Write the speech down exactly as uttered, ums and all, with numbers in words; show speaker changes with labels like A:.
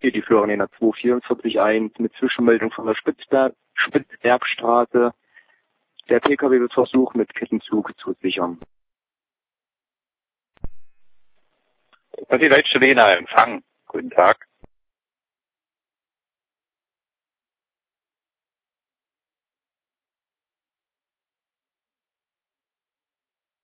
A: Hier die Florianer zwei vier vier eins mit Zwischenmeldung von der Spitzberg, Spitzbergstraße. Der P K W wird versucht, mit Kettenzug zu sichern.
B: Das ist die Deutsche Lena, Empfang. Guten Tag.